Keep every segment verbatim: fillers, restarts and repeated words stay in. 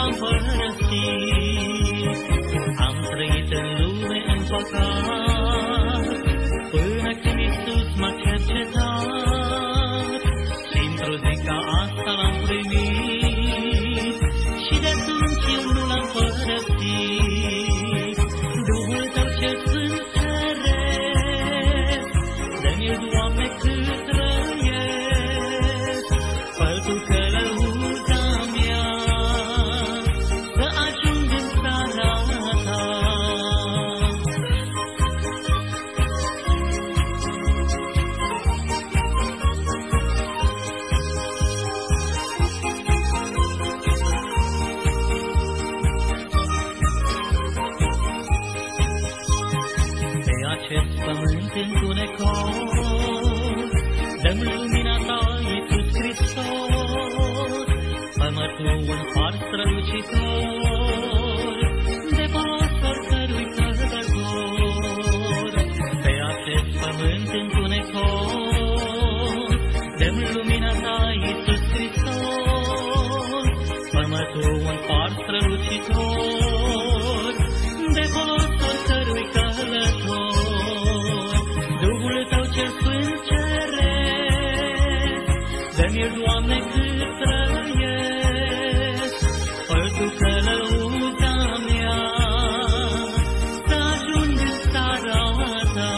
l-am părăsit. Am trăit în lume în păcat, până când Iisus m-a cercetat. Și într-o zi ca asta l-am primit, și de atunci eu nu l-am părăsit. Duhul Tău cel Sfânt ceresc, dă-mi-l, Doamne, cât trăiesc. Fă Tu călăuza mea, să ajung în țara Ta. Pe acest pământ întunecos, dă-mi lumina Ta, Iisus Hristos. Fă-mă Tu un far strălucitor, de folos oricărui călător. Pe acest pământ întunecos, dă-mi lumina Ta, Iisus Hristos. Fă-mă Tu un far strălucitor, de folos oricărui călător. Duhul Tău cel Sfânt ceresc, dă-mi-l, Doamne, cât trăiesc. Fă Tu călăuza mea, să ajung în țara Ta.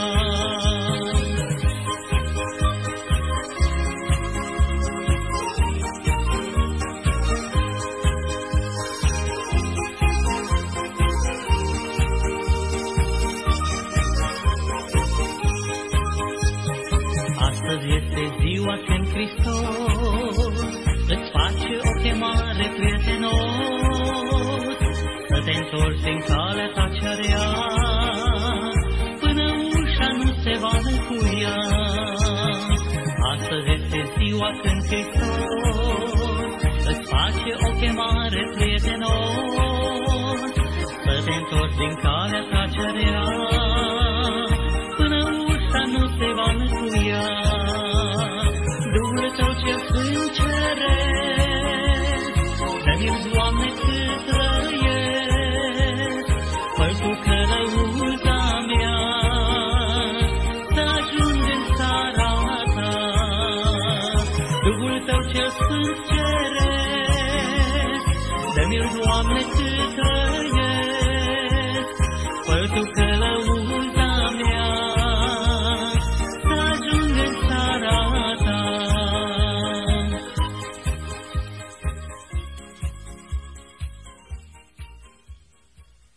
Astăzi este ziua când Hristos îți face o chemare, prietenos, să te întorci în calea Ta cea rea, până ușa nu se va încuia. Astăzi este ziua când Hristos îți face o chemare, prietenos, să te întorci din calea Ta cea rea, până ușa nu se va încuia. Duhul Tău cel Sfânt ceresc, dă-mi-l, Doamne, cât trăiesc. Fă Tu călăuza mea, să ajung în țara Ta. Duhul Tău cel Sfânt